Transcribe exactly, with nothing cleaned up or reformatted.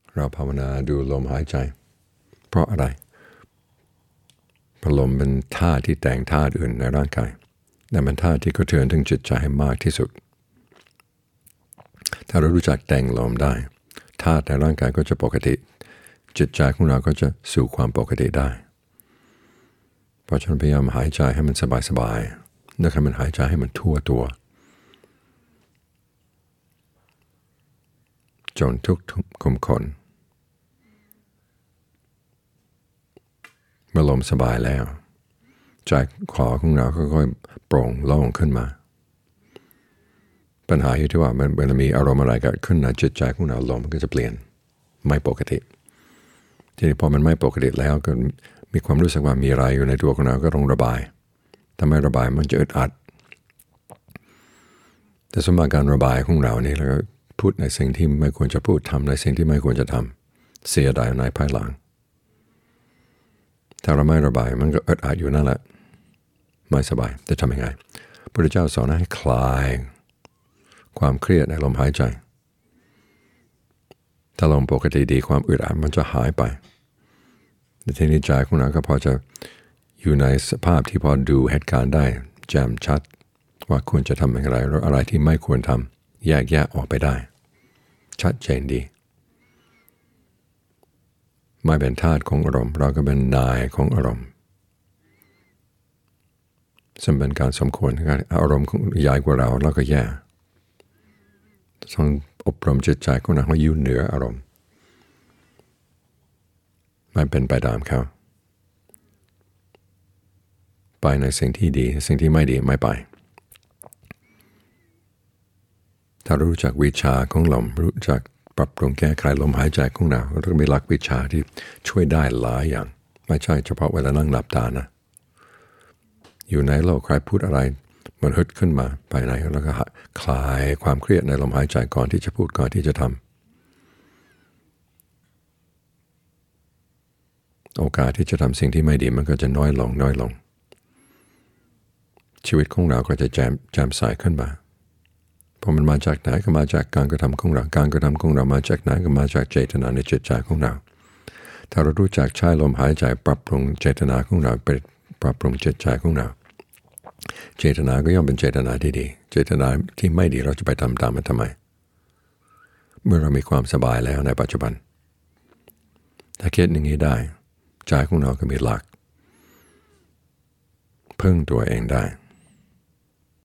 เราภาวนาดูลมหายใจเพราะอะไรเพราะลมเป็นธาตุที่แต่งธาตุอื่นในร่างกายแต่เป็นธาตุที่กระเทือนถึงจิตใจให้มากที่สุดถ้าเรารู้จักแต่งลมได้ธาตุในร่างกายก็จะปกติจิตใจของเราก็จะสู่ความปกติได้เพราะฉะนั้นพยายามหายใจให้มันสบายๆนะครับมันหายใจให้มันทั่วตัวจนทุกทุกคนคนเมื่อลมสบายแล้วใจคอของเราค่อยๆโปร่งโล่งขึ้นมาปัญหาอยู่ที่ว่ามันเวลามีอารมณ์อะไรเกิดขึ้นในจิตใจของเราลมมันก็จะเปลี่ยนไม่ปกติทีนี้พอมันไม่ปกติแล้วก็มีความรู้สึกว่ามีอะไรอยู่ในตัวของเราก็ต้องระบายถ้าไม่ระบายมันจะอึดอัดแต่สมการการระบายของเรานี่เราก็พูดในสิ่งที่ไม่ควรจะพูดทำในสิ่งที่ไม่ควรจะทำเสียดายในภายหลังถ้าเราไม่ระบายมันก็อึดอัดอยู่นั่นแหละไม่สบายจะทำยังไงพระพุทธเจ้าสอนให้คลายความเครียดในลมหายใจถ้าลมปกติดีความอึดอัดมันจะหายไปในทีนี้ใจของเราก็พอจะอยู่ในสภาพที่พอดูเหตุการณ์ได้แจ่มชัดว่าควรจะทำอย่างไรแล้วอะไรที่ไม่ควรทำแยกแยะออกไปได้ชัดเจนดีไม่เป็นทาสของอารมณ์เราก็เป็นนายของอารมณ์ซึ่งเป็นการสมควรอารมณ์ใหญ่กว่าเราเราก็แย่ต้องอบรมจิตใจของเราให้อยู่เหนืออารมณ์ไม่เป็นไปตามเขาไปในสิ่งที่ดีสิ่งที่ไม่ดีไม่ไปถ้ารู้จักวิชาของลมรู้จักปรับปรุงแก้ไขลมหายใจของเราก็ต้องมีหลักวิชาที่ช่วยได้หลายอย่างไม่ใช่เฉพาะเวลานั่งหลับตานะอยู่ในโลกใครพูดอะไรมันฮึดขึ้นมาภายในแล้วก็คลายความเครียดในลมหายใจก่อนที่จะพูดก่อนที่จะทำโอกาสที่จะทำสิ่งที่ไม่ดีมันก็จะน้อยลงน้อยลงชีวิตของเราก็จะแจ่มแจ่มใสขึ้นมาเพราะมันมาจากไหนก็มาจากการกระทำของเราการกระทำของเรามาจากไหนก็มาจากเจตนาในจิตใจของเราถ้าเรารู้จักใช้ลมหายใจปรับปรุงเจตนาของเราไปปรับปรุงจิตใจของเราเจตนาก็ย่อมเป็นเจตนาที่ดีเจตนาที่ไม่ดีเราจะไปทำตามมันทำไมเมื่อเรามีความสบายแล้วในปัจจุบันถ้าคิดอย่างนี้ได้ใจของเราก็มีหลักพึ่งตัวเองได้